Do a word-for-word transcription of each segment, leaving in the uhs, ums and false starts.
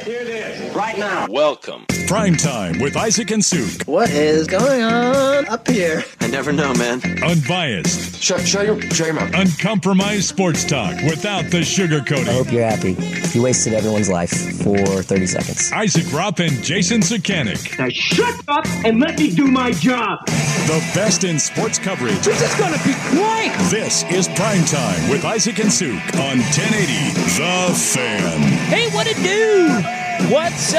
Here it is, right now. Welcome. Prime Time with Isaac and Suk. What is going on up here? I never know, man. Unbiased. Shut, shut your, shut your mouth. Uncompromised sports talk without the sugarcoating. I hope you're happy. You wasted everyone's life for thirty seconds. Isaac Rupp and Jason Sukanik. Now shut up and let me do my job. The best in sports coverage. This is going to be great. This is Prime Time with Isaac and Suk on ten eighty The Fan. Hey, what it do? What's up?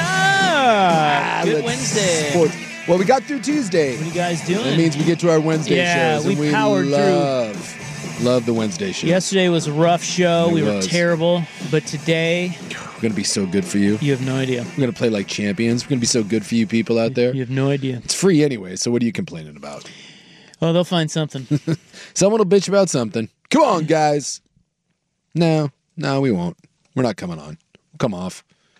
Ah, Good Wednesday. Sports. Well, we got through Tuesday. What are you guys doing? That means we get to our Wednesday yeah, shows. we and we powered love, through. Love the Wednesday shows. Yesterday was a rough show. It we was. were terrible. But today, we're going to be so good for you. you have no idea. We're going to play like champions. We're going to be so good for you people out there. You have no idea. It's free anyway, so what are you complaining about? Oh, they'll find something. Someone will bitch about something. Come on, guys. No, no, we won't. We're not coming on. We'll come off.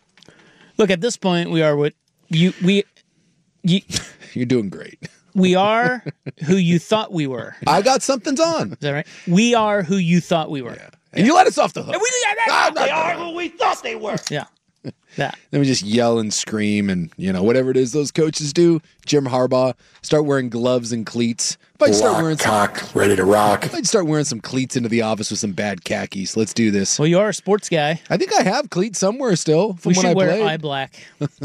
Look, at this point, we are what you we you, You're doing great. we are who you thought we were. I got something's on. Is that right? We are who you thought we were. Yeah. And you let us off the hook. And we, Ah, They are who we thought they were. yeah. That. Then we just yell and scream and, you know, whatever it is those coaches do. Jim Harbaugh, start wearing gloves and cleats. Might start wearing some, cock, ready to rock. might start wearing some cleats into the office with some bad khakis. Let's do this. Well, you are a sports guy. I think I have cleats somewhere still from We when should I wear played. eye black.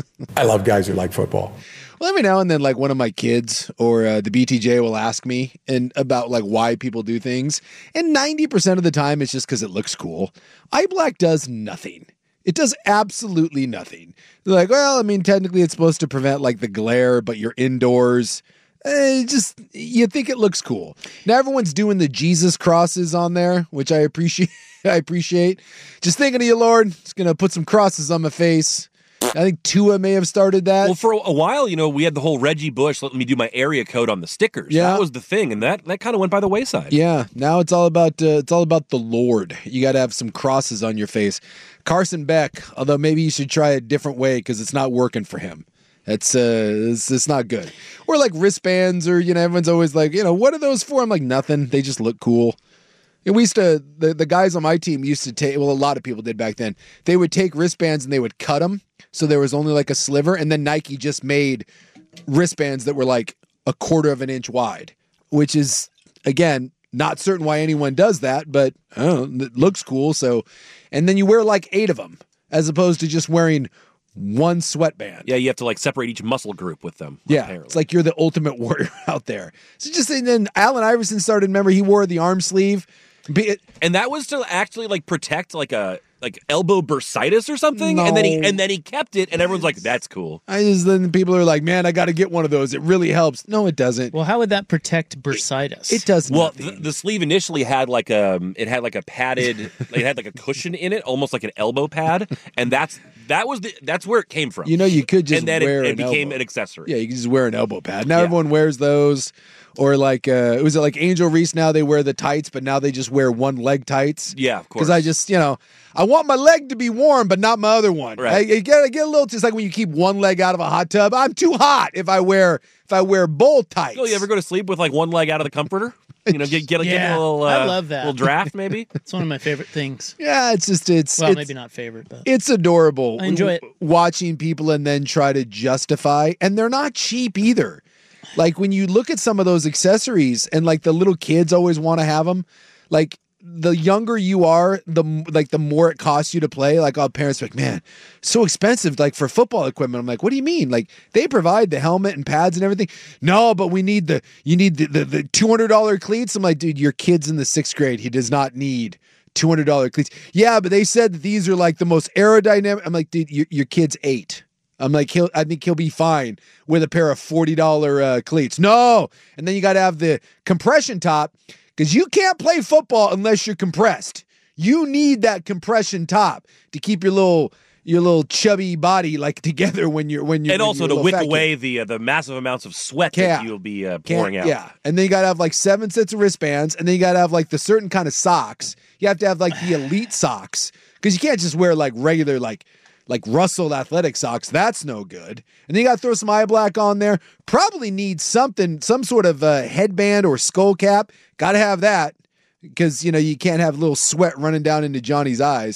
I love guys who like football. Well, every now and then, like one of my kids or uh, the B T J will ask me and about like why people do things, and ninety percent of the time it's just because it looks cool. Eye black does nothing. It does absolutely nothing. They're like, well, I mean, technically it's supposed to prevent like the glare, but you're indoors. Eh, just you think it looks cool. Now everyone's doing the Jesus crosses on there, which I appreciate. I appreciate. Just thinking of you, Lord. Just gonna put some crosses on my face. I think Tua may have started that. Well, for a while, you know, we had the whole Reggie Bush, let me do my area code on the stickers. Yeah. That was the thing, and that, that kind of went by the wayside. Yeah, now it's all about uh, it's all about the Lord. You got to have some crosses on your face. Carson Beck, although maybe you should try a different way because it's not working for him. It's uh, it's, it's not good. Or like wristbands, or you know, everyone's always like, you know, what are those for? I'm like, nothing. They just look cool. And we used to the the guys on my team used to take. Well, a lot of people did back then. They would take wristbands and they would cut them so there was only like a sliver, and then Nike just made wristbands that were like a quarter of an inch wide, which is again not certain why anyone does that, but I don't know, it looks cool. So, and then you wear like eight of them as opposed to just wearing one sweatband. Yeah, you have to like separate each muscle group with them. Yeah, apparently. it's like you're the ultimate warrior out there. So just and then Allen Iverson started. Remember, he wore the arm sleeve. Be it, and that was to actually like protect like a like elbow bursitis or something, No. and then he and then he kept it, and everyone's like, "That's cool." I just then people are like, "Man, I got to get one of those. It really helps." No, it doesn't. Well, how would that protect bursitis? It does Well, nothing. the, the sleeve initially had like a it had like a padded, like, it had like a cushion in it, almost like an elbow pad, and that's that was the that's where it came from. You know, you could just and then wear it, it an became elbow. an accessory. Yeah, you can just wear an elbow pad. Now Yeah. everyone wears those. Or like, uh, was it like Angel Reese? Now they wear the tights, but now they just wear one leg tights. Yeah, of course. Because I just, you know, I want my leg to be warm, but not my other one. Right. I, I get, I get a little. It's like when you keep one leg out of a hot tub. I'm too hot if I wear if I wear bowl tights. Oh, you ever go to sleep with like one leg out of the comforter? You know, get get, get Yeah, a little. Uh, I love that. Little draft, maybe. It's one of my favorite things. Yeah, it's just it's Well, it's, maybe not favorite, but it's adorable. I enjoy it. Watching people and then try to justify, and they're not cheap either. Like when you look at some of those accessories, and like the little kids always want to have them. Like the younger you are, the like the more it costs you to play. Like all parents are like, man, so expensive. Like for football equipment, I'm like, what do you mean? Like they provide the helmet and pads and everything. No, but we need the you need the the, the two hundred dollar cleats. I'm like, dude, your kid's in the sixth grade. He does not need two hundred dollar cleats. Yeah, but they said that these are like the most aerodynamic. I'm like, dude, your, your kid's eight. I'm like, he'll, I think he'll be fine with a pair of forty dollar uh, cleats. No. And then you got to have the compression top because you can't play football unless you're compressed. You need that compression top to keep your little your little chubby body like together when you're when you're and when also you're a to little wick fat away kid. the uh, the massive amounts of sweat Yeah. that you'll be uh, pouring Can't- out. Yeah. And then you got to have like seven sets of wristbands, and then you got to have like the certain kind of socks. You have to have like the elite socks because you can't just wear like regular like like Russell athletic socks. That's no good. And then you got to throw some eye black on there. Probably need something, some sort of uh, headband or skull cap. Got to have that because, you know, you can't have a little sweat running down into Johnny's eyes.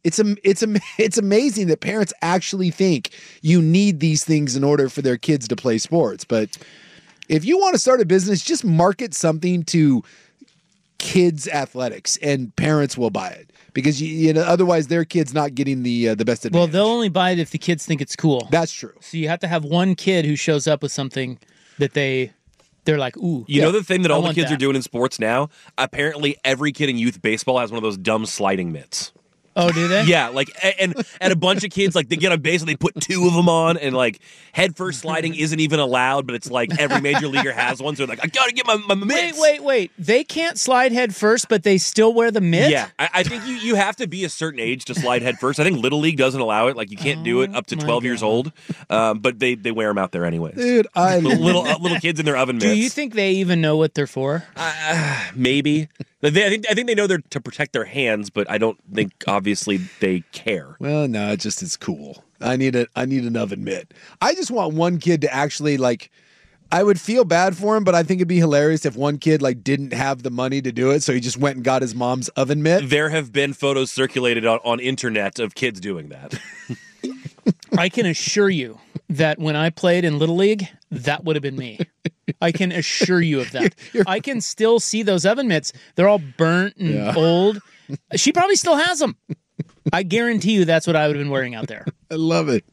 It's am- it's am- it's amazing that parents actually think you need these things in order for their kids to play sports. But if you want to start a business, just market something to kids athletics and parents will buy it because you, you know otherwise their kid's not getting the uh, the best advantage. Well, they'll only buy it if the kids think it's cool. That's true. So you have to have one kid who shows up with something that they they're like, ooh. You yeah, know the thing that I all the want kids that. are doing in sports now? Apparently, every kid in youth baseball has one of those dumb sliding mitts. Oh, do they? Yeah, like a- and and a bunch of kids like they get on base and they put two of them on and like head first sliding isn't even allowed, but it's like every major leaguer has one. So they're like, I gotta get my, my Wait, mitts. wait, wait. They can't slide head first, but they still wear the mitt? Yeah, I, I think you, you have to be a certain age to slide head first. I think Little League doesn't allow it. Like you can't do it up to my twelve years God. old, um, but they, they wear them out there anyways. Dude, I little little, uh, little kids in their oven mitts. Do you think they even know what they're for? Uh, maybe. They, I think I think they know they're to protect their hands, but I don't think obviously they care. Well, no, it just is cool. I need a I need an oven mitt. I just want one kid to actually like I would feel bad for him, but I think it'd be hilarious if one kid like didn't have the money to do it, so he just went and got his mom's oven mitt. There have been photos circulated on, on internet of kids doing that. I can assure you that when I played in Little League, that would have been me. I can assure you of that. I can still see those oven mitts. They're all burnt and Yeah. old. She probably still has them. I guarantee you that's what I would have been wearing out there. I love it.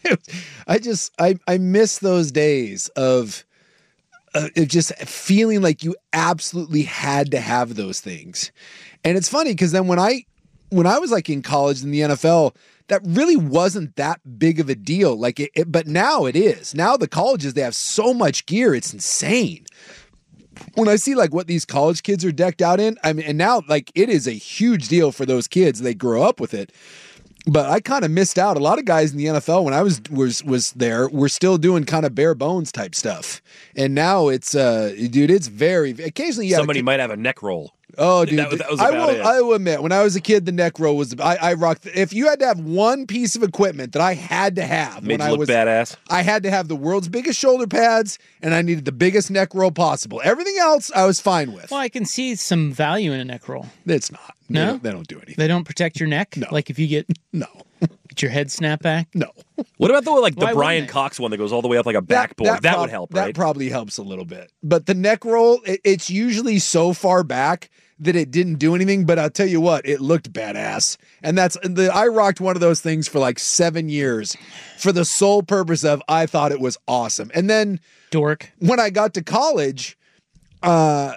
I just I I miss those days of uh, of just feeling like you absolutely had to have those things. And it's funny because then when I when I was like in college in the N F L, that really wasn't that big of a deal. Like it, it but now it is. Now the colleges, they have so much gear, it's insane. When I see like what these college kids are decked out in, I mean, and now like it is a huge deal for those kids. They grow up with it. But I kind of missed out. A lot of guys in the N F L when I was was was there were still doing kind of bare bones type stuff. And now it's uh dude, it's very occasionally yeah. Somebody might have a neck roll. Oh, dude, That was- that was I about will. it. I will admit, when I was a kid, the neck roll was. I, I rocked. If you had to have one piece of equipment that I had to have Made when you I look was badass. I had to have the world's biggest shoulder pads, and I needed the biggest neck roll possible. Everything else, I was fine with. Well, I can see some value in a neck roll. It's not. They No? don't, they don't do anything. They don't protect your neck? No. Like if you get, No, get your head snapped back? no. What about the like the Why wouldn't Brian they? Cox one that goes all the way up like a backboard? That, prob- would help, That right? probably helps a little bit. But the neck roll, it, it's usually so far back that it didn't do anything. But I'll tell you what, it looked badass. And that's the I rocked one of those things for like seven years for the sole purpose of I thought it was awesome. And then Dork. when I got to college, uh,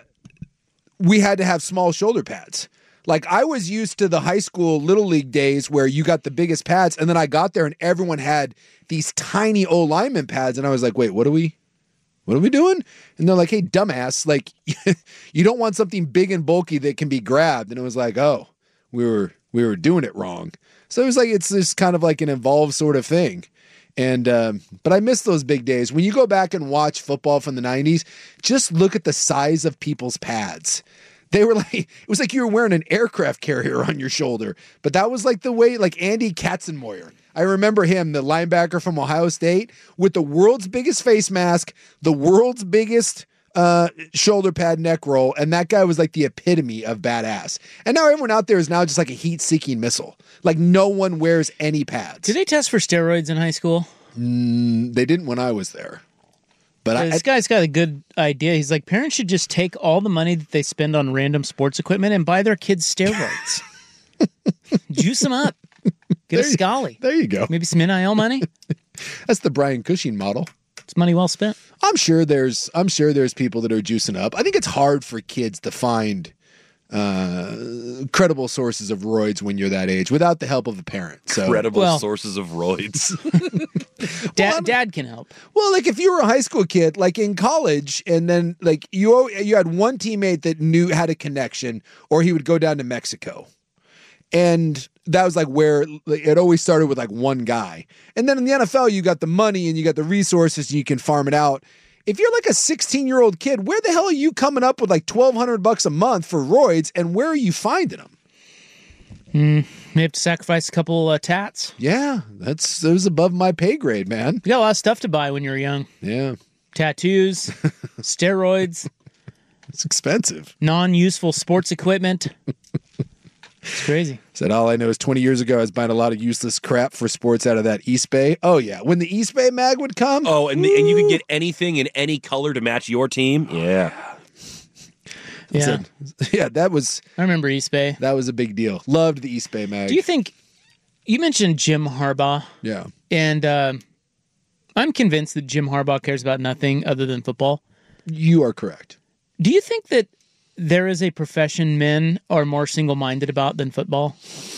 we had to have small shoulder pads. Like I was used to the high school little league days where you got the biggest pads, and then I got there and everyone had these tiny old lineman pads, and I was like, wait, what are we, what are we doing? And they're like, hey, dumbass, like you don't want something big and bulky that can be grabbed. And it was like, oh, we were we were doing it wrong. So it was like it's just kind of like an involved sort of thing. And um, but I miss those big days. When you go back and watch football from the nineties, just look at the size of people's pads. They were like, it was like you were wearing an aircraft carrier on your shoulder. But that was like the way, like Andy Katzenmoyer. I remember him, the linebacker from Ohio State, with the world's biggest face mask, the world's biggest uh, shoulder pad neck roll. And that guy was like the epitome of badass. And now everyone out there is now just like a heat-seeking missile. Like no one wears any pads. Did they test for steroids in high school? Mm, they didn't when I was there. But I, This guy's got a good idea. He's like, parents should just take all the money that they spend on random sports equipment and buy their kids steroids. Juice them up. Get a There you- Scully. there you go. Maybe some N I L money. That's the Brian Cushing model. It's money well spent. I'm sure there's I'm sure there's people that are juicing up. I think it's hard for kids to find uh, credible sources of roids when you're that age without the help of a parent. So Credible Well- sources of roids. Dad, Dad can help. well, like if you were a high school kid, like in college, and then like you you had one teammate that knew had a connection, or he would go down to Mexico. And that was like where like, it always started with like one guy. And then in the N F L, you got the money and you got the resources and you can farm it out. If you're like a sixteen year old kid, where the hell are you coming up with like twelve hundred bucks a month for roids, and where are you finding them? May have to sacrifice a couple uh, tats. Yeah, that's that was above my pay grade, man. You got a lot of stuff to buy when you're young. Yeah, Tattoos, steroids, it's expensive. non-useful sports equipment. It's crazy. Said, all I know is twenty years ago, I was buying a lot of useless crap for sports out of that East Bay. Oh, yeah. When the East Bay mag would come. Oh, and, the, and you could get anything in any color to match your team. Yeah. Yeah. Said, yeah, that was I remember East Bay. that was a big deal. Loved the East Bay mag. Do you think, you mentioned Jim Harbaugh, yeah. and uh, I'm convinced that Jim Harbaugh cares about nothing other than football. You are correct. Do you think that there is a profession men are more single-minded about than football?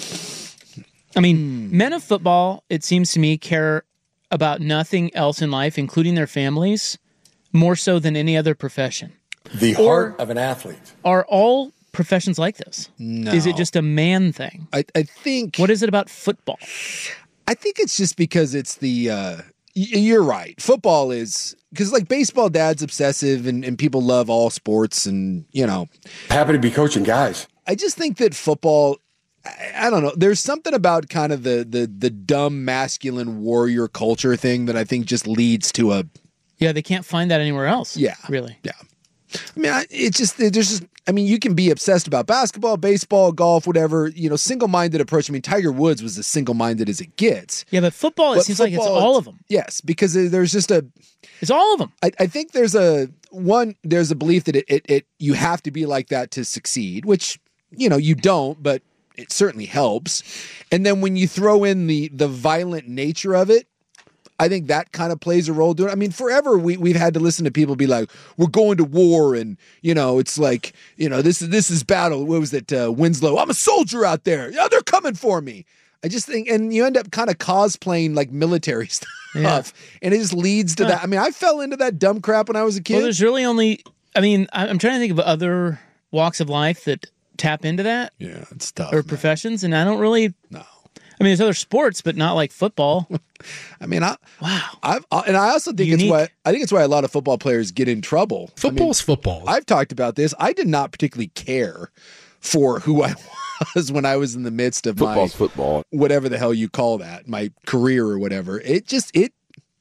I mean, Hmm. men of football, it seems to me, care about nothing else in life, including their families, more so than any other profession. The Or- heart of an athlete. Are all professions like this? No. Is it just a man thing? I, I think What is it about football? I think it's just because it's the uh y- you're right. Football is because like baseball dad's obsessive and, and people love all sports and you know, Happy to be coaching guys. I just think that football I, I don't know. There's something about kind of the the the dumb masculine warrior culture thing that I think just leads to a Yeah, they can't find that anywhere else. Yeah. Really. yeah. I mean, I, it's just there's just I mean, you can be obsessed about basketball, baseball, golf, whatever, you know, single-minded approach. I mean, Tiger Woods was as single-minded as it gets. Yeah, but football, it But seems like it's football, all of them. Yes, because there's just a It's all of them. I, I think there's a one there's a belief that it, it it you have to be like that to succeed, which you know you don't, but it certainly helps. And then when you throw in the the violent nature of it, I think that kind of plays a role. Doing, I mean, forever we we've had to listen to people be like, "We're going to war," and you know, it's like, you know, this is this is battle. What was it, uh, Winslow? I'm a soldier out there. Yeah, they're coming for me. I just think, and you end up kind of cosplaying like military stuff, Yeah. and it just leads to Huh. that. I mean, I fell into that dumb crap when I was a kid. Well, there's really only, I mean, I- I'm trying to think of other walks of life that tap into that yeah, it's tough. or man. professions, and I don't really, No, I mean, there's other sports, but not like football. I mean, I, Wow. I've, I, and I also think Unique. it's why I think it's why a lot of football players get in trouble. I mean, Football's football. I've talked about this. I did not particularly care for who I was when I was in the midst of my football. whatever the hell you call that, my career or whatever. It just it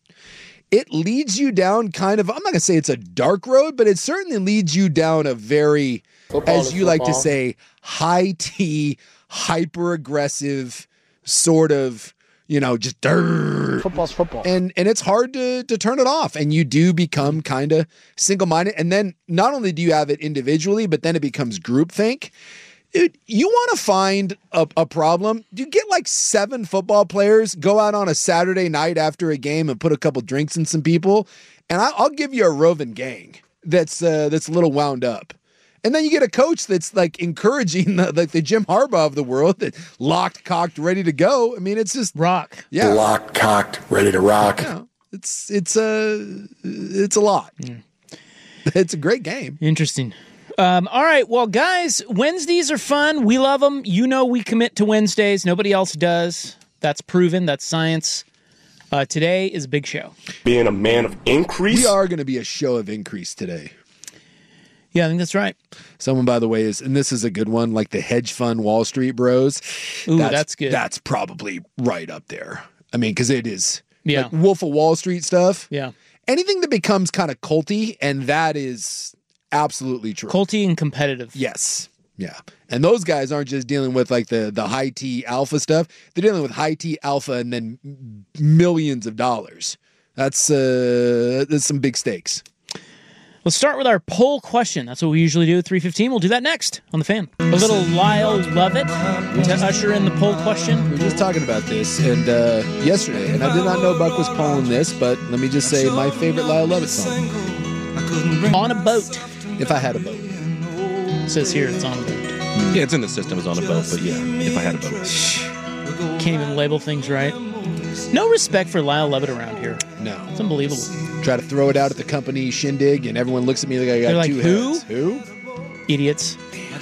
it leads you down kind of, I'm not gonna say it's a dark road, but it certainly leads you down a very, Football as is you like to football. say, high T, hyper aggressive sort of, you know, just dirt. Football's football. And and it's hard to to turn it off, and you do become kind of single minded. And then not only do you have it individually, but then it becomes groupthink. Dude, you want to find a, a problem? You get like seven football players, go out on a Saturday night after a game and put a couple drinks in some people, and I, I'll give you a roving gang that's uh, that's a little wound up. And then you get a coach that's like encouraging the, like the Jim Harbaugh of the world, that locked, cocked, ready to go. I mean, it's just Rock. yeah, Locked, cocked, ready to rock. you know, it's it's a it's a lot. It's a great game. Interesting. Um, all right. Well, guys, Wednesdays are fun. We love them. You know, we commit to Wednesdays. Nobody else does. That's proven. That's science. Uh, today is a big show. Being a man of increase. We are going to be a show of increase today. Yeah, I think that's right. Someone, by the way, is, and this is a good one, like the hedge fund Wall Street bros. Ooh, that's good. That's probably right up there. I mean, because it is. Yeah. Like Wolf of Wall Street stuff. Yeah. Anything that becomes kind of culty, and that is absolutely true. Culty and competitive. Yes. Yeah. And those guys aren't just dealing with like the, the high T alpha stuff. They're dealing with high T alpha and then m- millions of dollars. That's uh that's some big stakes. Let's start with our poll question. That's what we usually do at three fifteen. We'll do that next on The Fan. A little Lyle Lovett to usher in the poll question. We were just talking about this and uh, yesterday, and I did not know Buck was polling this, but let me just say my favorite Lyle Lovett song. On a boat. If I had a boat. It says here it's on a boat. Yeah, it's in the system as on a boat, but yeah, if I had a boat. Can't even label things right. No respect for Lyle Lovett around here. No. It's unbelievable. Try to throw it out at the company shindig, and everyone looks at me like I got They're like, two "Who?" heads. Who? Idiots.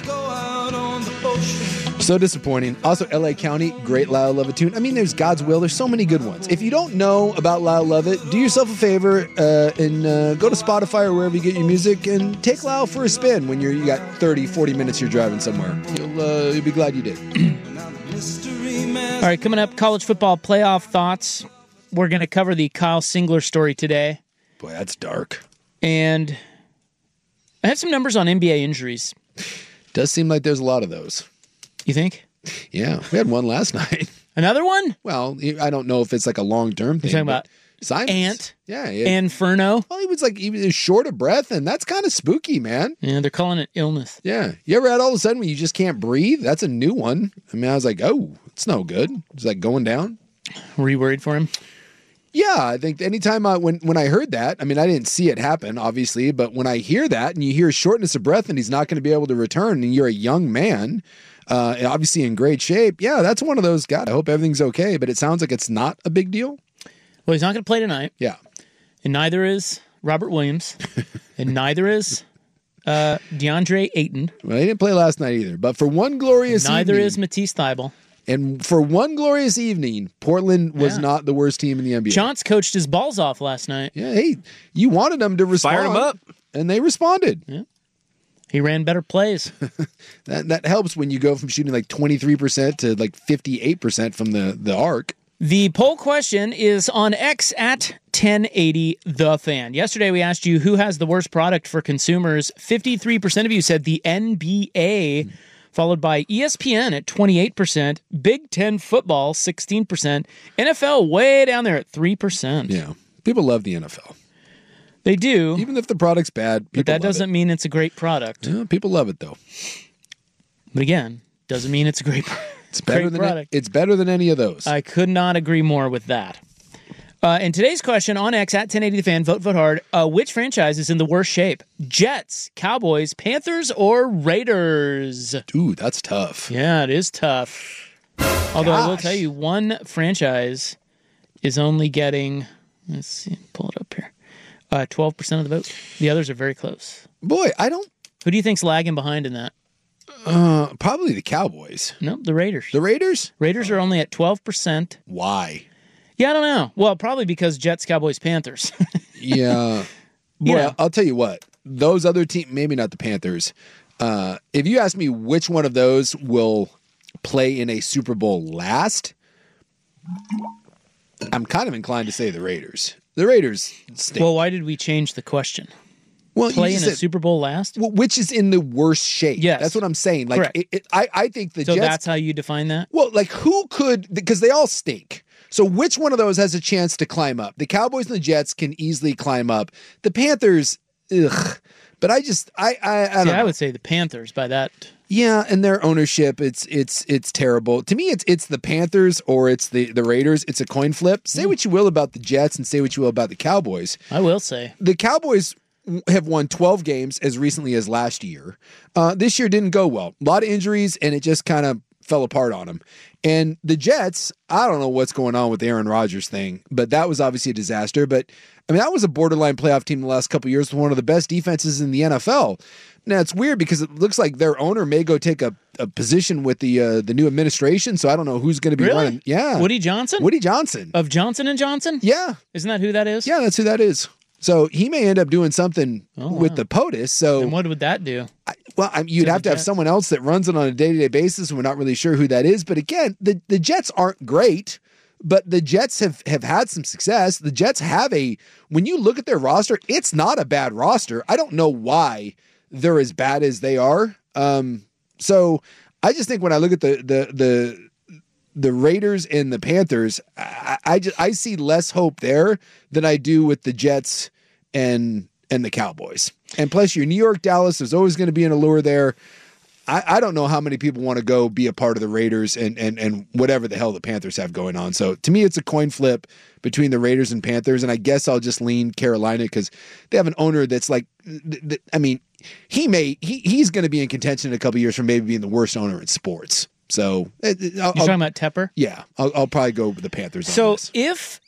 So disappointing. Also, L A County, great Lyle Lovett tune. I mean, there's God's Will. There's so many good ones. If you don't know about Lyle Lovett, do yourself a favor uh, and uh, go to Spotify or wherever you get your music and take Lyle for a spin when you're you got thirty, forty minutes you're driving somewhere. You'll uh, you'll be glad you did. All right, coming up, college football playoff thoughts. We're going to cover the Kyle Singler story today. Boy, that's dark. And I have some numbers on N B A injuries. Does seem like there's a lot of those. You think? Yeah, we had one last night. Another one? Well, I don't know if it's like a long term thing. You're talking about Simons. Ant? Yeah, it, Inferno? Well, he was like he was short of breath, and that's kind of spooky, man. Yeah, they're calling it illness. Yeah, you ever had all of a sudden when you just can't breathe? That's a new one. I mean, I was like, oh, it's no good. It's like going down. Were you worried for him? Yeah, I think anytime I when when I heard that, I mean, I didn't see it happen, obviously, but when I hear that and you hear shortness of breath and he's not going to be able to return, and you're a young man, uh, and obviously in great shape, yeah, that's one of those. God, I hope everything's okay, but it sounds like it's not a big deal. Well, he's not going to play tonight. Yeah, and neither is Robert Williams, and neither is uh, DeAndre Ayton. Well, he didn't play last night either, but for one glorious neither evening, is Matisse Thybulle. And for one glorious evening, Portland was Yeah. not the worst team in the N B A. Chauncey coached his balls off last night. Yeah, hey, you wanted them to respond. Fired 'em up. And they responded. Yeah. He ran better plays. That that helps when you go from shooting like twenty-three percent to like fifty-eight percent from the, the arc. The poll question is on X at ten eighty The Fan. Yesterday we asked you who has the worst product for consumers. fifty-three percent of you said the N B A, followed by E S P N at twenty-eight percent, Big Ten football sixteen percent, N F L way down there at three percent. Yeah. People love the N F L. They do. Even if the product's bad, people but that love doesn't it. mean it's a great product. Yeah, people love it though. But again, doesn't mean it's a great, It's better great than product. it's better than any of those. I could not agree more with that. Uh, and today's question on X at ten eighty The Fan, vote, vote hard. Uh, which franchise is in the worst shape? Jets, Cowboys, Panthers, or Raiders? Ooh, that's tough. Yeah, it is tough. Although I will Gosh. tell you, one franchise is only getting, let's see, pull it up here, uh, twelve percent of the vote. The others are very close. Boy, I don't Who do you think's lagging behind in that? uh probably the Cowboys. No, the Raiders. The Raiders? Raiders are only at twelve percent. Why? Yeah, I don't know. Well, probably because Jets, Cowboys, Panthers. Yeah. Boy, Yeah. I'll tell you what. Those other teams, maybe not the Panthers. Uh, if you ask me which one of those will play in a Super Bowl last, I'm kind of inclined to say the Raiders. The Raiders stink. Well, why did we change the question? Well, you Play in just a said- Super Bowl last? well, which is in the worst shape. Yes. That's what I'm saying. Like, Correct. it, it, I, I think the So Jets. that's how you define that? Well, like who could, because they all stink. So which one of those has a chance to climb up? The Cowboys and the Jets can easily climb up. The Panthers, ugh. But I just, I, I, I don't See, know. I would say the Panthers by that. Yeah, and their ownership, it's it's it's terrible. To me, it's it's the Panthers or it's the, the Raiders. It's a coin flip. Say what you will about the Jets and say what you will about the Cowboys. I will say. The Cowboys have won twelve games as recently as last year. Uh, this year didn't go well. A lot of injuries, and it just kind of fell apart on them. And the Jets, I don't know what's going on with the Aaron Rodgers thing, but that was obviously a disaster. But, I mean, that was a borderline playoff team the last couple of years with one of the best defenses in the N F L. Now, it's weird because it looks like their owner may go take a, a position with the uh, the new administration, so I don't know who's going to be Really? running. Yeah. Woody Johnson? Woody Johnson. Of Johnson and Johnson? Yeah. Isn't that who that is? Yeah, that's who that is. So he may end up doing something Oh, with wow. the POTUS. So And what would that do? I, well, I, you'd To have the to have Jets? someone else that runs it on a day-to-day basis, and we're not really sure who that is. But again, the, the Jets aren't great, but the Jets have, have had some success. The Jets have a, when you look at their roster, it's not a bad roster. I don't know why they're as bad as they are. Um, so I just think when I look at the the the the Raiders and the Panthers, I, I just I see less hope there than I do with the Jets and and the Cowboys. And plus, your New York, Dallas, there's always going to be an allure there. I, I don't know how many people want to go be a part of the Raiders and and and whatever the hell the Panthers have going on. So to me, it's a coin flip between the Raiders and Panthers, and I guess I'll just lean Carolina because they have an owner that's like, th- th- I mean, he may he he's going to be in contention in a couple years for maybe being the worst owner in sports. So uh, I'll, You're I'll- talking about Tepper? yeah, I'll, I'll probably go with the Panthers. on So this. if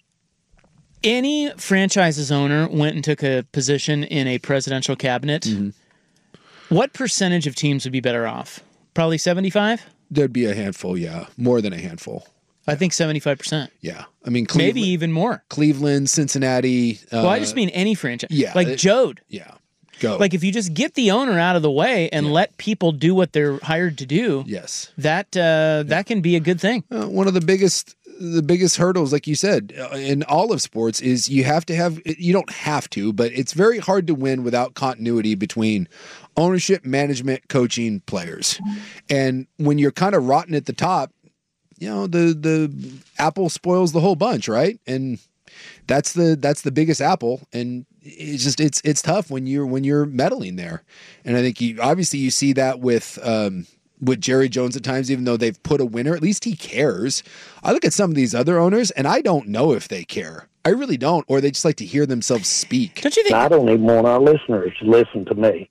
any franchise's owner went and took a position in a presidential cabinet, Mm-hmm. what percentage of teams would be better off? Probably seventy-five? There'd be a handful, yeah, more than a handful. I think seventy-five percent. Yeah, I mean, Cleveland, Maybe even more. Cleveland, Cincinnati. Uh, Well, I just mean any franchise. yeah, Like it- Jode. yeah, go Like if you just get the owner out of the way and let people do what they're hired to do, yes. that uh, that can be a good thing. Uh, one of the biggest the biggest hurdles, like you said, uh, in all of sports is you have to have, you don't have to, but it's very hard to win without continuity between ownership, management, coaching, players. And when you're kind of rotten at the top, you know, the, the apple spoils the whole bunch, right? And that's the, that's the biggest apple. And it's just, it's, it's tough when you're, when you're meddling there. And I think you, obviously you see that with, um, with Jerry Jones at times, even though they've put a winner, at least he cares. I look at some of these other owners and I don't know if they care. I really don't, or they just like to hear themselves speak. Don't you think? I don't even want our listeners to listen to me.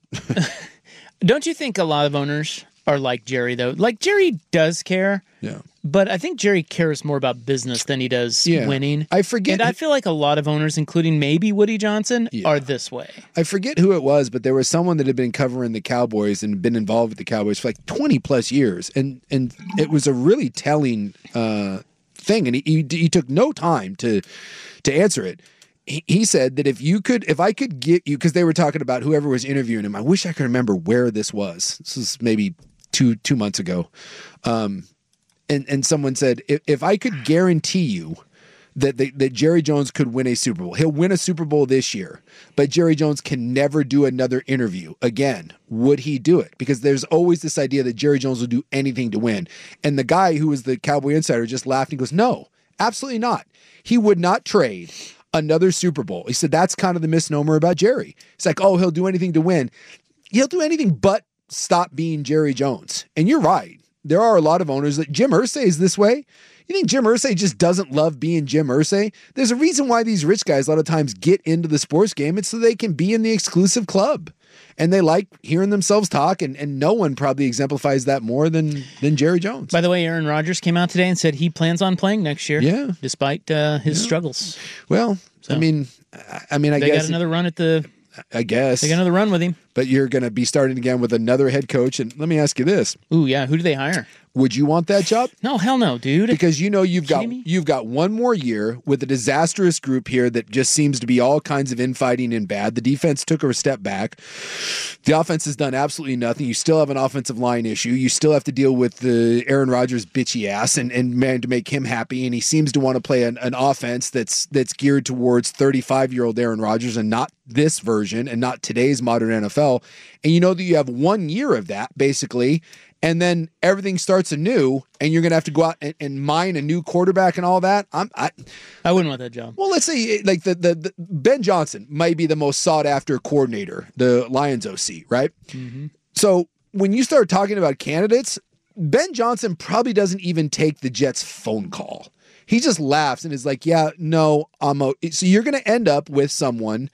Don't you think a lot of owners are like Jerry, though? Like, Jerry does care. Yeah. But I think Jerry cares more about business than he does Yeah. winning. I forget. And I feel like a lot of owners, including maybe Woody Johnson, Yeah. are this way. I forget who it was, but there was someone that had been covering the Cowboys and been involved with the Cowboys for like twenty plus years. And and it was a really telling uh, thing. And he, he, he took no time to to answer it. He, he said that if you could, if I could get you, because they were talking about whoever was interviewing him. I wish I could remember where this was. This was maybe two two months ago. Um, and, and someone said, if, if I could guarantee you that they, that Jerry Jones could win a Super Bowl. He'll win a Super Bowl this year, but Jerry Jones can never do another interview again. Would he do it? Because there's always this idea that Jerry Jones will do anything to win. And the guy who was the Cowboy insider just laughed and goes, no, absolutely not. He would not trade another Super Bowl. He said that's kind of the misnomer about Jerry. It's like, oh, he'll do anything to win. He'll do anything but stop being Jerry Jones. And you're right. There are a lot of owners that Jim Irsay is this way. You think Jim Irsay just doesn't love being Jim Irsay? There's a reason why these rich guys a lot of times get into the sports game. It's so they can be in the exclusive club. And they like hearing themselves talk, and, and no one probably exemplifies that more than than Jerry Jones. By the way, Aaron Rodgers came out today and said he plans on playing next year. Yeah. Despite uh, his Yeah. struggles. Well, So, I mean, I, I mean, I they guess got another run at the. I guess They got another run with him. But you're going to be starting again with another head coach. And let me ask you this: Ooh, yeah. Who do they hire? would you want that job? No, hell no, dude. Because you know you've got Kidding me? you've got one more year with a disastrous group here that just seems to be all kinds of infighting and bad. The defense took a step back. The offense has done absolutely nothing. You still have an offensive line issue. You still have to deal with the Aaron Rodgers bitchy ass and, and man to make him happy. And he seems to want to play an, an offense that's that's geared towards thirty-five-year-old Aaron Rodgers and not this version and not today's modern N F L. And you know that you have one year of that basically. And then everything starts anew, and you're going to have to go out and, and mine a new quarterback and all that. I'm, I, I wouldn't want that job. well, let's say like the, the, the Ben Johnson might be the most sought after coordinator, the Lions O C, right? Mm-hmm. So when you start talking about candidates, Ben Johnson probably doesn't even take the Jets' phone call. He just laughs and is like, "Yeah, no, I'm a." So you're going to end up with someone.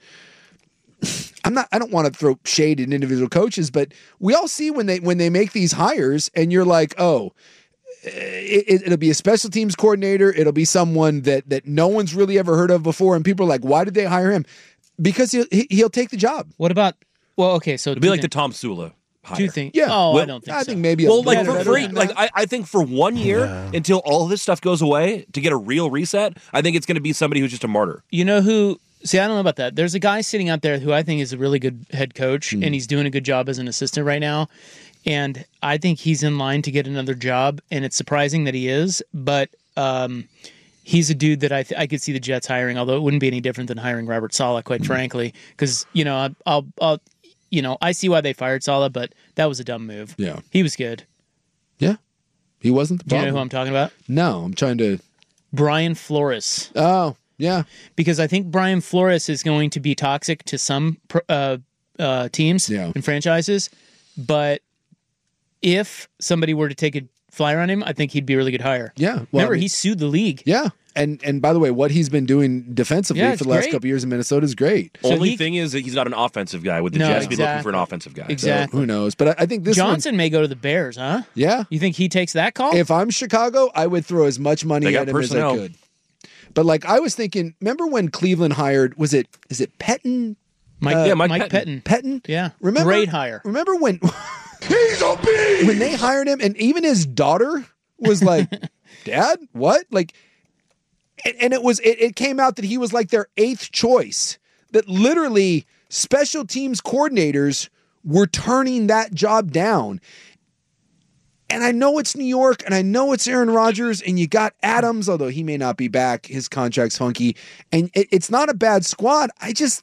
I'm not, I don't want to throw shade at individual coaches, but we all see when they, when they make these hires and you're like, oh, it, it'll be a special teams coordinator. It'll be someone that, that no one's really ever heard of before. And people are like, why did they hire him? Because he'll, he'll take the job. What about, well, okay, so. It'd be like the Tom Sula hire. Two things. Yeah. Oh, Well, I don't think I so. think maybe a Well, like little for better free, than like that. I, I think for one year until all of this stuff goes away to get a real reset, I think it's going to be somebody who's just a martyr. You know who? See, I don't know about that. There's a guy sitting out there who I think is a really good head coach, Hmm. and he's doing a good job as an assistant right now. And I think he's in line to get another job, and it's surprising that he is. But um, he's a dude that I th- I could see the Jets hiring, although it wouldn't be any different than hiring Robert Saleh, quite frankly, because you know I, I'll I'll you know I see why they fired Saleh, but that was a dumb move. Yeah. He was good. Yeah. He wasn't the Do you problem. know who I'm talking about? No, I'm trying to. Brian Flores. Oh, yeah. Because I think Brian Flores is going to be toxic to some pr- uh, uh, teams Yeah. and franchises, but if somebody were to take a flyer on him, I think he'd be a really good hire. Yeah. Well, Remember, I mean- he sued the league. Yeah. And and by the way, what he's been doing defensively Yeah, for it's the last great. couple of years in Minnesota is great. So Only he- thing is that he's not an offensive guy. With the No, Jets, be looking exactly. for an offensive guy. So Exactly. who knows? But I, I think this one, Johnson may go to the Bears, huh? yeah. You think he takes that call? If I'm Chicago, I would throw as much money They got at him personnel. as I could. But like I was thinking, remember when Cleveland hired? Was it is it Pettin? Mike, uh, yeah, Mike Mike Pettin. Pettin. Pettin? Yeah. Remember? Great hire. Remember when He's a beast! when they hired him, and even his daughter was like, "Dad, what?" Like, and, and it was it, it came out that he was like their eighth choice. That literally special teams coordinators were turning that job down. And I know it's New York, and I know it's Aaron Rodgers, and you got Adams, although he may not be back. His contract's funky. And it, it's not a bad squad. I just,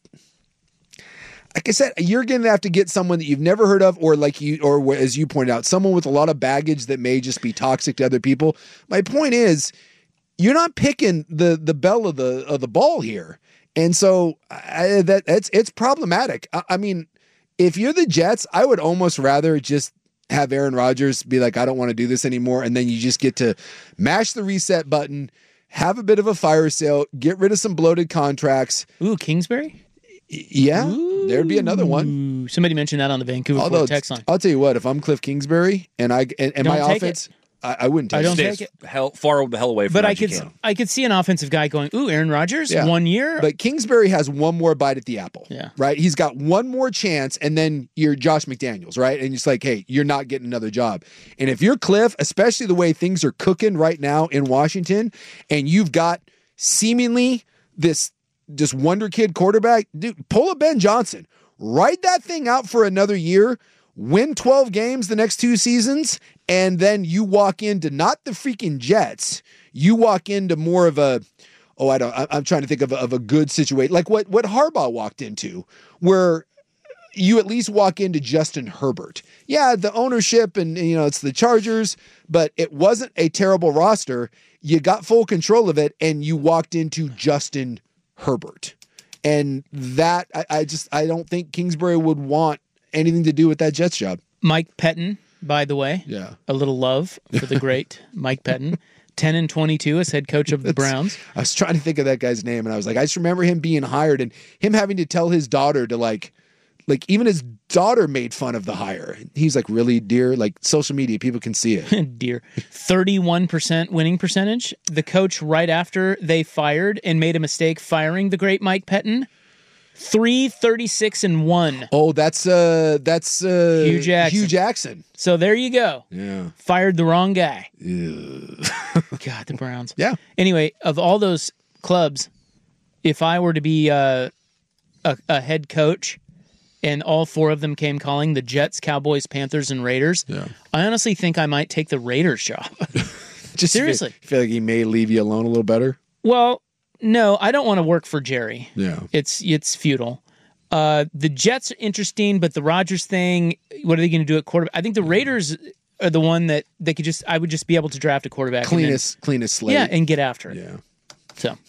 like I said, you're going to have to get someone that you've never heard of, or like you, or as you pointed out, someone with a lot of baggage that may just be toxic to other people. My point is, you're not picking the the bell of the of the ball here. And so I, that it's it's problematic. I, I mean, if you're the Jets, I would almost rather just have Aaron Rodgers be like, I don't want to do this anymore. And then you just get to mash the reset button, have a bit of a fire sale, get rid of some bloated contracts. Ooh, Kingsbury? Yeah, Ooh. There'd be another one. Somebody mentioned that on the Vancouver Although, Ford text line. I'll tell you what, if I'm Cliff Kingsbury and I and, and my take offense, it. I, I wouldn't take I don't it. take it. Hell, far the hell away from But I Magic could Can. I could see an offensive guy going, ooh, Aaron Rodgers, Yeah. one year. But Kingsbury has one more bite at the apple. Yeah. Right? He's got one more chance, and then you're Josh McDaniels, right? And it's like, hey, you're not getting another job. And if you're Cliff, especially the way things are cooking right now in Washington, and you've got seemingly this just wonder kid quarterback, dude, pull a Ben Johnson. Ride that thing out for another year, win twelve games the next two seasons, and then you walk into not the freaking Jets. You walk into more of a, oh, I don't, I'm trying to think of a, of a good situation, like what, what Harbaugh walked into, where you at least walk into Justin Herbert. Yeah, the ownership and, you know, it's the Chargers, but it wasn't a terrible roster. You got full control of it, and you walked into Justin Herbert. And that, I, I just, I don't think Kingsbury would want anything to do with that Jets job. Mike Pettin, by the way. Yeah. A little love for the great Mike Pettin. ten and twenty-two as head coach of the Browns. I was trying to think of that guy's name, and I was like, I just remember him being hired and him having to tell his daughter to like, like even his daughter made fun of the hire. He's like, really, dear? Like social media, people can see it. Dear. thirty-one percent winning percentage. The coach right after they fired and made a mistake firing the great Mike Pettin. three thirty-six and one. Oh, that's uh that's uh Hugh Jackson. Hugh Jackson. So there you go. Yeah. Fired the wrong guy. Ew. God, the Browns. Yeah. Anyway, of all those clubs, if I were to be uh, a, a head coach and all four of them came calling, the Jets, Cowboys, Panthers, and Raiders, Yeah. I honestly think I might take the Raiders job. Just Seriously. feel, feel like he may leave you alone a little better. Well, no, I don't want to work for Jerry. Yeah. It's it's futile. Uh, the Jets are interesting, but the Rodgers thing, what are they going to do at quarterback? I think the Raiders are the one that they could just, I would just be able to draft a quarterback. and then- Cleanest cleanest slate. yeah, and get after it. Yeah. So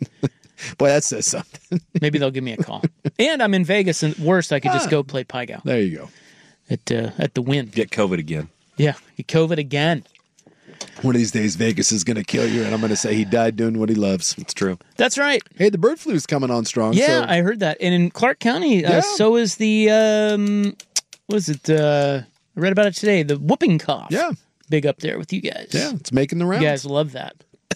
Boy, that says something. maybe they'll give me a call. And I'm in Vegas, and worst, I could just go play Pai Gow There you go. at uh, at the Wynn. Get COVID again. Yeah, get COVID again. One of these days, Vegas is going to kill you, and I'm going to say he died doing what he loves. It's true. That's right. Hey, the bird flu's coming on strong. Yeah, so I heard that. And in Clark County, uh, Yeah. so is the, um, what is it? Uh, I read about it today. The whooping cough. Yeah. Big up there with you guys. yeah, it's making the rounds. You guys love that.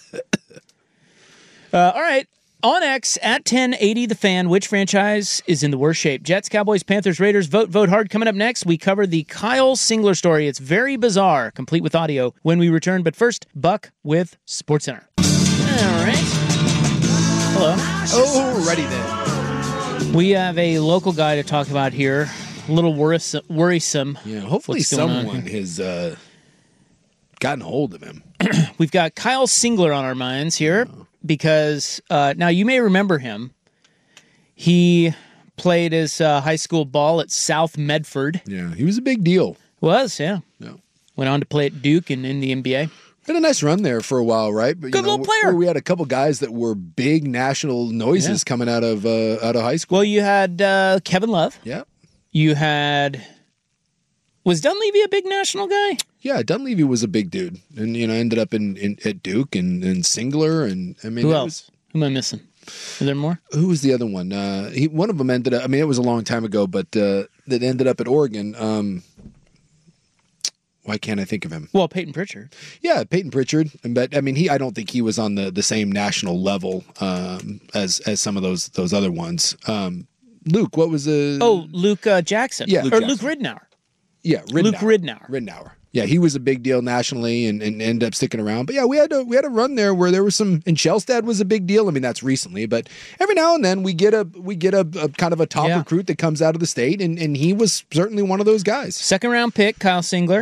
uh, all right. On X, at ten eighty The Fan, which franchise is in the worst shape? Jets, Cowboys, Panthers, Raiders, vote, vote hard. Coming up next, we cover the Kyle Singler story. It's very bizarre, complete with audio when we return. But first, Buck with SportsCenter. All right. Hello. Oh, ready then. We have a local guy to talk about here. A little worrisome. worrisome. Yeah, hopefully What's going on someone here? has uh, gotten hold of him. We've got Kyle Singler on our minds here because uh, now you may remember him. He played his uh, high school ball at South Medford. Yeah, he was a big deal. Was, yeah. Yeah. Went on to play at Duke and in the N B A. Had a nice run there for a while, right? But, you Good know, little player. We had a couple guys that were big national noises Yeah. coming out of uh, out of high school. Well, you had uh, Kevin Love. Yeah, You had... Was Dunleavy a big national guy? yeah. Dunleavy was a big dude, and you know ended up in, in at Duke and, and Singler, and I mean, Who it else? was- Who am I missing? Is there more? who was the other one? Uh, he one of them ended up. I mean, it was a long time ago, but uh, that ended up at Oregon. Um, why can't I think of him? Well, Peyton Pritchard. Yeah, Peyton Pritchard. But I mean, he. I don't think he was on the, the same national level um, as as some of those those other ones. Um, Luke, what was the? Oh, Luke uh, Jackson. Yeah. Or Luke Luke Jackson. Ridnour. yeah, Ridnour. Luke Ridnour. Ridnour. Yeah, he was a big deal nationally and, and ended up sticking around. But yeah, we had a we had a run there where there was some. And Shellstad was a big deal. I mean, that's recently, but every now and then we get a we get a, a kind of a top Yeah. recruit that comes out of the state, and, and he was certainly one of those guys. Second round pick, Kyle Singler. Yeah.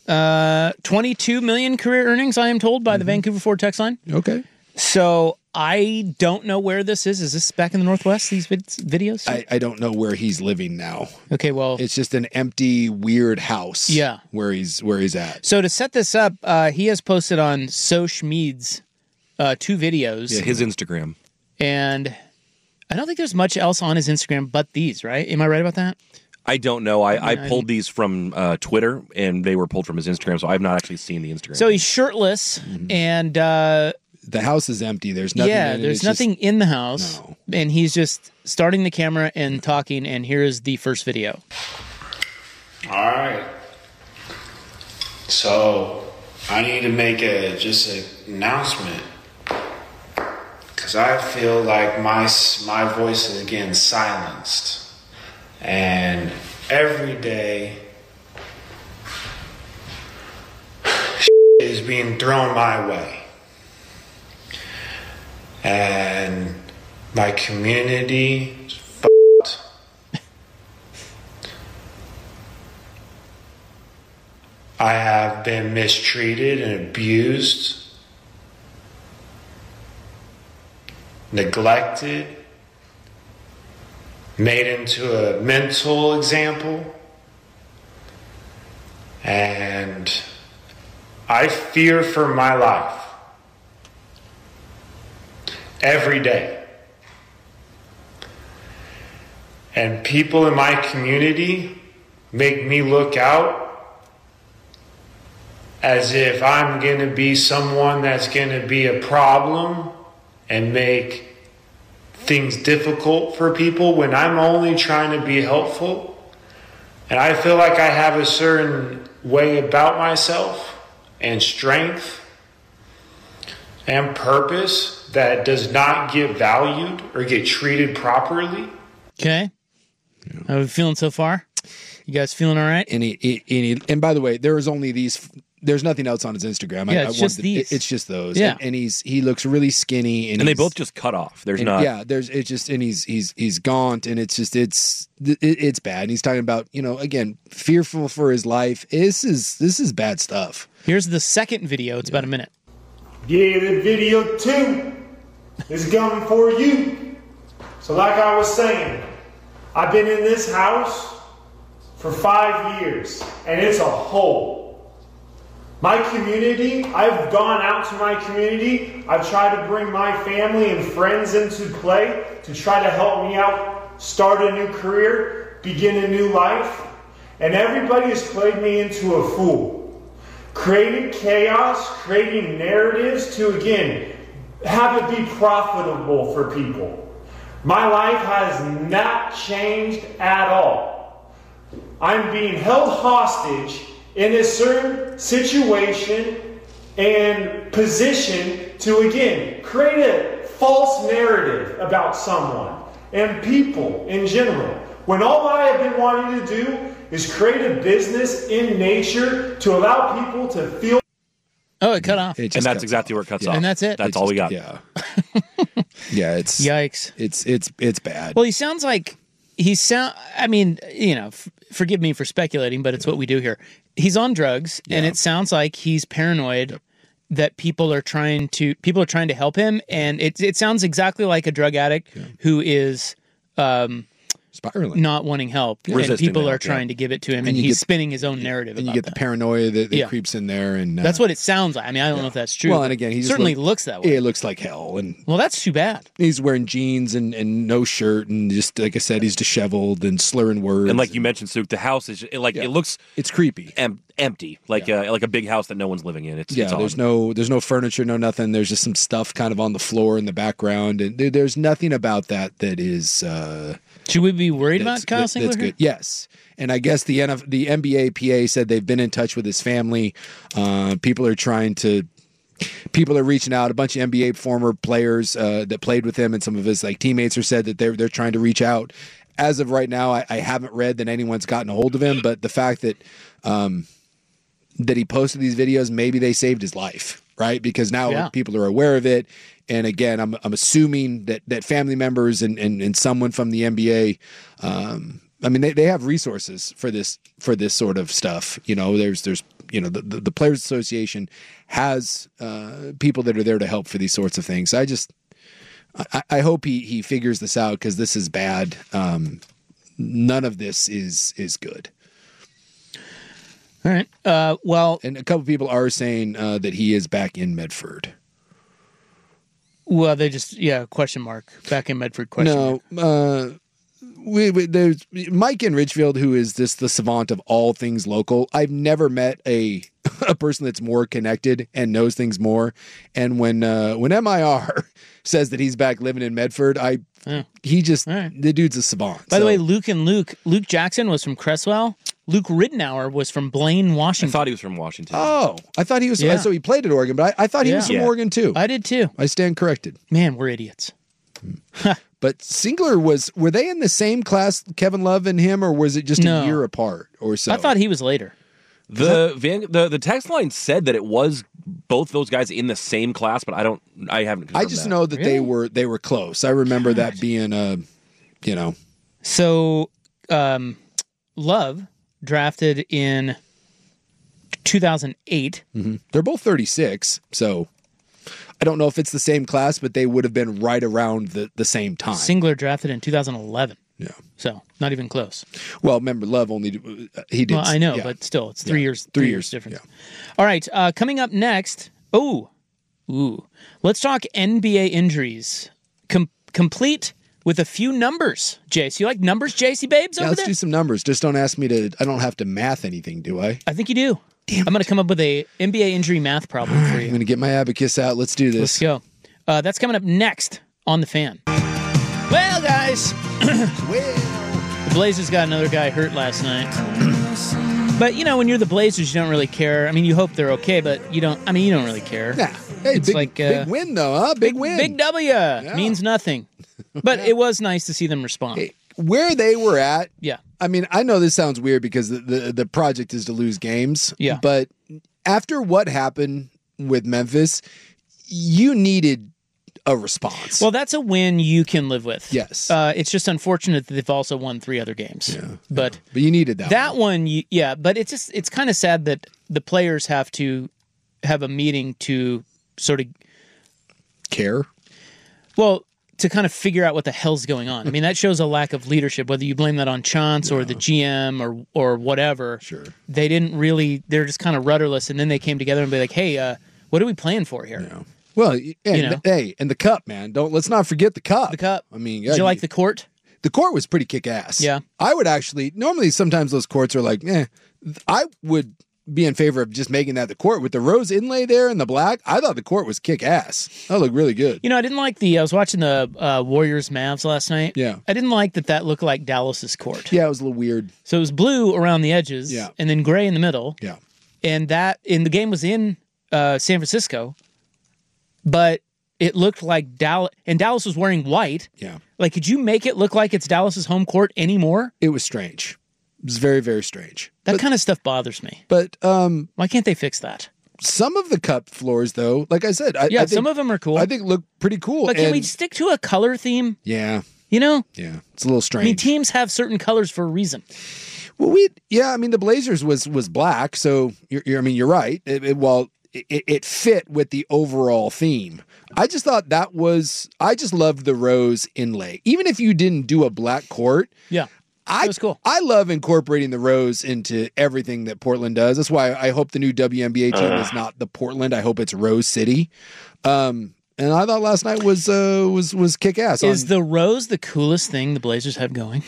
Uh, twenty-two million career earnings, I am told, by the Vancouver Ford text line. Okay. So I don't know where this is. Is this back in the Northwest, these vid- videos? I, I don't know where he's living now. Okay, well. It's just an empty, weird house. Yeah. Where he's where he's at. So to set this up, uh, he has posted on Soch Meads uh, two videos. Yeah, his Instagram. And I don't think there's much else on his Instagram but these, right? Am I right about that? I don't know. I, I Yeah, I pulled these from uh, Twitter, and they were pulled from his Instagram, so I've not actually seen the Instagram. So he's shirtless, and uh, the house is empty. There's nothing. yeah, in it. there's It's nothing just, in the house, No. and he's just starting the camera and talking. And here is the first video. All right. So I need to make a just an announcement because I feel like my my voice is getting silenced. And every day is being thrown my way. And my community is fucked. I have been mistreated and abused, neglected, made into a mental example, and I fear for my life every day. And people in my community make me look out as if I'm going to be someone that's going to be a problem and make things difficult for people when I'm only trying to be helpful. And I feel like I have a certain way about myself and strength and purpose that does not get valued or get treated properly. Okay. How are we feeling so far? You guys feeling all right? And he, he, and, he, and by the way, there is only these. There's nothing else on his Instagram. Yeah, I, it's I just wanted, these. It, it's just those. Yeah. And, and he's he looks really skinny, and, and they he's- both just cut off. There's and, not. Yeah, there's it's just and he's he's he's gaunt, and it's just it's it, it's bad. And he's talking about, you know, again, fearful for his life. This is this is bad stuff. Here's the second video. It's about a minute. Yeah, the video two is coming for you. So like I was saying, I've been in this house for five years, and it's a hole. My community, I've gone out to my community. I've tried to bring my family and friends into play to try to help me out, start a new career, begin a new life. And everybody has played me into a fool. Creating chaos, creating narratives to, again, have it be profitable for people. My life has not changed at all. I'm being held hostage in a certain situation and position to, again, create a false narrative about someone and people in general. When all I have been wanting to do is create a business in nature to allow people to feel. Oh, it cut off. It just And that's cuts exactly off. where it cuts Yeah. off. And that's it. That's It all we just- got. Yeah, yeah. It's Yikes. It's it's it's bad. Well, he sounds like he sound. I mean, you know, f- forgive me for speculating, but it's what we do here. He's on drugs, and Yeah. it sounds like he's paranoid yep. that people are trying to people are trying to help him, and it it sounds exactly like a drug addict yeah. who is um, spiraling, not wanting help, Resisting and people help, are trying yeah. to give it to him, and, And you he's get- spinning his own narrative. and you about get the that. paranoia that, that Yeah. creeps in there, and uh, That's what it sounds like. I mean, I don't yeah. know if that's true. Well, but and again, he it just certainly look- looks that way. It looks like hell, and well, that's too bad. he's wearing jeans and, and no shirt, and just like I said, he's disheveled and slurring words. And like you mentioned, Suk, the house is it, like Yeah. it looks it's creepy, em- empty, like Yeah. uh, like a big house that no one's living in. It's yeah. it's There's odd. no there's no furniture, no nothing. There's just some stuff kind of on the floor in the background, and there, there's nothing about that that is. Uh, Should we be worried that's, about Kyle that- Singler? That's here? good. Yes. And I guess the N F, the N B A P A said they've been in touch with his family. Uh, people are trying to. People are reaching out. A bunch of N B A former players uh, that played with him, and some of his like teammates are said that they're they're trying to reach out. As of right now, I, I haven't read that anyone's gotten a hold of him, but the fact that um, that he posted these videos, maybe they saved his life, right? Because now Yeah. people are aware of it. And again, I'm I'm assuming that that family members and and, and someone from the N B A um, I mean, they, they have resources for this for this sort of stuff. You know, there's there's you know the the, the Players Association has uh, people that are there to help for these sorts of things. I just I, I hope he he figures this out because this is bad. Um, none of this is is good. All right. Uh, well, and a couple people are saying uh, that he is back in Medford. Well, they just yeah question mark back in Medford question no, mark. Uh, we, we there's Mike in Ridgefield, who is this the savant of all things local. I've never met a a person that's more connected and knows things more. And when uh, when M I R says that he's back living in Medford, I Yeah. he just right. the dude's a savant. By so. the way, Luke and Luke, Luke Jackson was from Cresswell. Luke Ridenour was from Blaine, Washington. I thought he was from Washington. Oh, I thought he was. Yeah. So he played at Oregon, but I, I thought he Yeah. was from Yeah. Oregon too. I did too. I stand corrected. Man, we're idiots. But Singler was. Were they in the same class, Kevin Love and him, or was it just No. a year apart or so? I thought he was later. The Van, the the text line said that it was both those guys in the same class, but I don't. I haven't. I confirmed just that. know that Really? they were they were close. I remember that being a, you know, So, um, Love drafted in two thousand eight. mm-hmm. They're both thirty-six. So I don't know if it's the same class, but they would have been right around the, the same time. Singler drafted in two thousand eleven. Yeah. So, not even close. Well, remember, Love only uh, he did. Well, I know, yeah. but still, it's three Yeah. years. Three Three, years, years difference. yeah. All right. Uh, coming up next. Oh, ooh. Let's talk N B A injuries. Com- complete with a few numbers. Jace, you like numbers, J C Babes? Yeah, over let's there? do some numbers. Just don't ask me to. I don't have to math anything, do I? I think you do. Damn I'm going to come up with a N B A injury math problem for I'm you. going to get my abacus out. Let's do this. Let's go. Uh, that's coming up next on The Fan. Well, guys, the Blazers got another guy hurt last night. But, you know, when you're the Blazers, you don't really care. I mean, you hope they're okay, but you don't, I mean, you don't really care. Nah. Hey, It's big, like, uh, big win, though, huh? Big, win. Big W means nothing. But it was nice to see them respond. Hey, where they were at, Yeah. I mean, I know this sounds weird because the, the, the project is to lose games. Yeah. But after what happened with Memphis, you needed a response. Well, that's a win you can live with. Yes. Uh, it's just unfortunate that they've also won three other games. Yeah, But but you needed that. that one. one, you, yeah, but it's just, it's kind of sad that the players have to have a meeting to sort of, Care. well, to kind of figure out what the hell's going on. I mean, that shows a lack of leadership, whether you blame that on Chance or the G M or or whatever. Sure. They didn't really, they're just kind of rudderless, and then they came together and be like, hey, uh, what are we playing for here? Yeah. Well, and, You know. hey, and the cup, man. Don't let's not forget the cup. The cup. I mean, Did you like the court? the court was pretty kick ass. Yeah. I would actually normally sometimes those courts are like, eh. I would be in favor of just making that the court with the rose inlay there and the black. I thought the court was kick ass. That looked really good. You know, I didn't like the, I was watching the uh, Warriors Mavs last night. Yeah. I didn't like that that looked like Dallas's court. Yeah, it was a little weird. So it was blue around the edges Yeah. and then gray in the middle. Yeah. And that, and the game was in uh, San Francisco, but it looked like Dallas, and Dallas was wearing white. Yeah. Like, could you make it look like it's Dallas's home court anymore? It was strange. It was very, very strange. That But, kind of stuff bothers me. but um, Why can't they fix that? some of the cup floors, though, like I said, I, Yeah, I think, some of them are cool. I think look pretty cool. but can and, we stick to a color theme? Yeah. You know? Yeah. It's a little I strange. mean, teams have certain colors for a reason. Well, we yeah, I mean the Blazers was was black, so you're, you're I mean you're right. It, it, well, it, it fit with the overall theme. I just thought that was I just loved the rose inlay. Even if you didn't do a black court, Yeah. I That was cool. I love incorporating the rose into everything that Portland does. That's why I hope the new W N B A team is not the Portland. I hope it's Rose City. Um, and I thought last night was uh, was was kick ass. Is the rose the coolest thing the Blazers have going?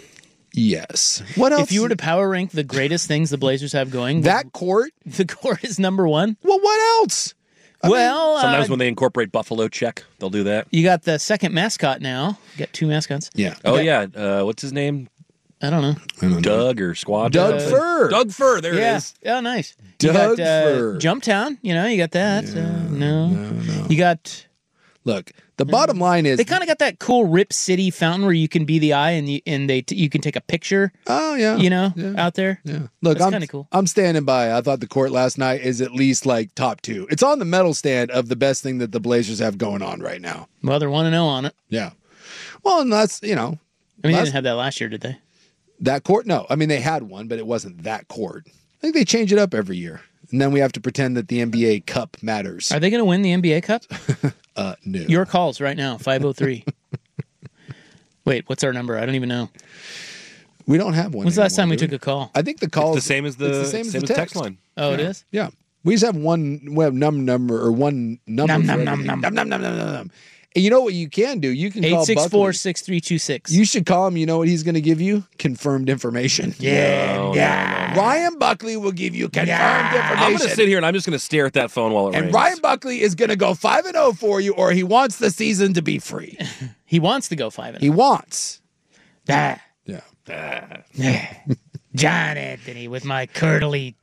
yes? What else? If you were to power rank the greatest things the Blazers have going, that court? the court is number one. Well, what else? I mean, well, Sometimes uh, when they incorporate Buffalo check, they'll do that. you got the second mascot now. You got two mascots. yeah. Oh yeah, uh, what's his name? I don't know. I don't know. Doug or Squad? Doug Uh, Fur. Doug Fur. There yeah. it is. Oh, nice. Doug you got uh, Fur. Jumptown. You know, you got that. uh, no. no. You got. Look, the bottom line is They kind of got that cool Rip City fountain where you can be the eye and you, and they t- you can take a picture. oh yeah, You know, yeah. out there. Yeah. Look, That's I'm kinda cool. I'm standing by. I thought the court last night is at least like top two. It's on the medal stand of the best thing that the Blazers have going on right now. Well, they're one and zero on it. Yeah. Well, and that's you know, I mean, they last- didn't have that last year, did they? That court? No. I mean, they had one, but it wasn't that court. I think they change it up every year. And then we have to pretend that the N B A Cup matters. Are they going to win the N B A Cup? uh, no. Your calls right now, five oh three. Wait, what's our number? I don't even know. We don't have one. When's the last anymore, time we do took a call? I think the call It's the same as the, it's the same, as the text. text line. Oh, yeah. it is? Yeah. We just have one we have num number or one number. Num, for num, num, everything. num. Num, num, num, num, num, num. And you know what you can do? You can call eight six four, Buckley. six three two six. You should call him. You know what he's going to give you? Confirmed information. Yeah. No, yeah. Ryan Buckley will give you confirmed information. I'm going to sit here and I'm just going to stare at that phone while it And rings. Ryan Buckley is going to go five and zero for you, or he wants the season to be free. He wants to go five and He wants. ah. Yeah. John Anthony with my curdly.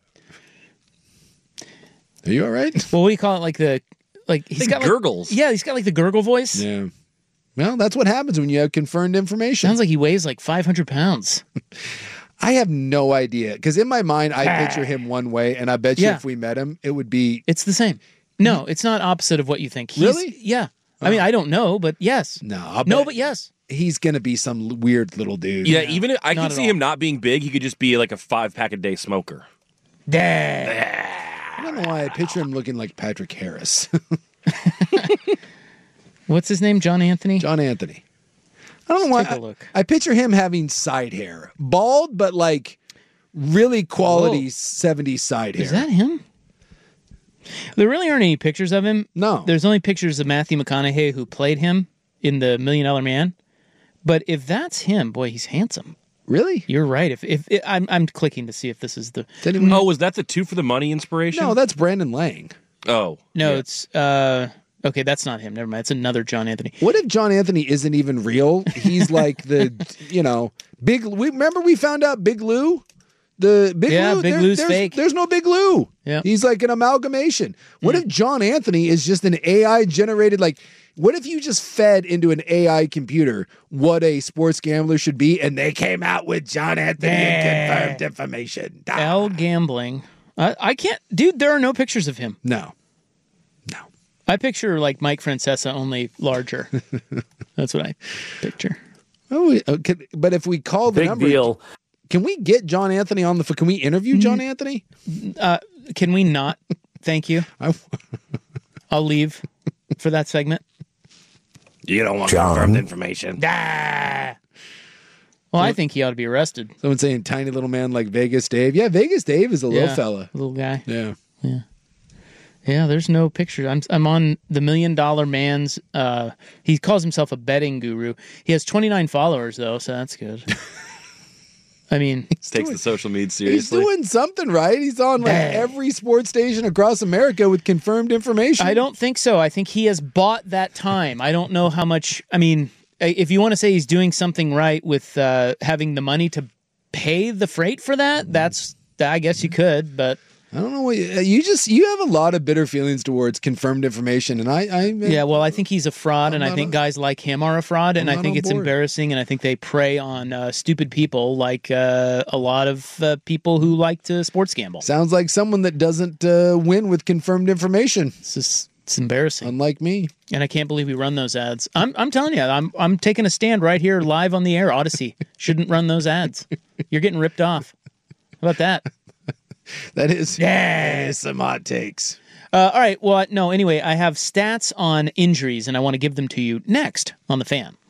Are you all right? Well, what do you call it? Like the like he's Like got like- gurgles. yeah, he's got like the gurgle voice. Yeah. Well, that's what happens when you have confirmed information. Sounds like he weighs like five hundred pounds. I have no idea because in my mind I picture him one way, and I bet you Yeah. if we met him, it would be. It's the same. No, it's not opposite of what you think. He's, Really? Yeah. I mean, I don't know, but yes. No, I'll No, bet but yes. he's gonna be some weird little dude. Yeah, even if I not could at see all. him not being big. He could just be like a five pack a day smoker. Dad. I don't know why I picture him looking like Patrick Harris. What's his name? John Anthony? John Anthony. I don't know why. take a I- look. I, picture him having side hair, bald, but like really quality Whoa. seventies side hair. Is that him? There really aren't any pictures of him. No. There's only pictures of Matthew McConaughey who played him in the Million Dollar Man. But if that's him, boy, he's handsome. Really? You're right. If if it, I'm I'm clicking to see if this is the Did anyone- Oh, was that the two for the money inspiration? No, that's Brandon Lang. Oh. no, yeah. it's uh okay, that's not him. Never mind. It's another John Anthony. What if John Anthony isn't even real? He's like the, you know, big. We remember we found out Big Lou, the Big Yeah, Lou. Big there- Lou's there's, fake. There's no Big Lou. Yeah. He's like an amalgamation. What if John Anthony is just an A I generated? Like, what if you just fed into an A I computer what a sports gambler should be, and they came out with John Anthony and confirmed information? Ah. L gambling. I, I can't, dude. There are no pictures of him. No, no. I picture like Mike Francesa, only larger. That's what I picture. Oh, we- okay, but if we call the Big number, deal. can we get John Anthony on the? ph- Can we interview John Anthony? Uh, can we not? Thank you. I, I'll leave for that segment. You don't want John. confirmed information. Ah. Well, I think he ought to be arrested. Someone saying tiny little man like Vegas Dave. Yeah, Vegas Dave is a little Yeah, fella. little guy. Yeah. Yeah, there's no picture. I'm I'm on the Million Dollar Man's. Uh, he calls himself a betting guru. He has twenty-nine followers though, so that's good. I mean, Takes the social media He's seriously. doing something right. He's on like Dang. every sports station across America with confirmed information. I don't think so. I think he has bought that time. I don't know how much. I mean, if you want to say he's doing something right with uh, having the money to pay the freight for that, that's I guess you could, but. I don't know what you, you just you have a lot of bitter feelings towards confirmed information, and I, I Yeah, well, I think he's a fraud, and I not think on- guys like him are a fraud, and I'm I not think on it's board. embarrassing, and I think they prey on uh, stupid people like uh, a lot of uh, people who like to sports gamble. sounds like someone that doesn't uh, win with confirmed information, It's just it's embarrassing, unlike me. and I can't believe we run those ads. I'm I'm telling you, I'm I'm taking a stand right here, live on the air. Odyssey shouldn't run those ads. You're getting ripped off. How about that? That is, Yeah. that is some hot takes. Uh, all right. Well, no. Anyway, I have stats on injuries, and I want to give them to you next on the Fan.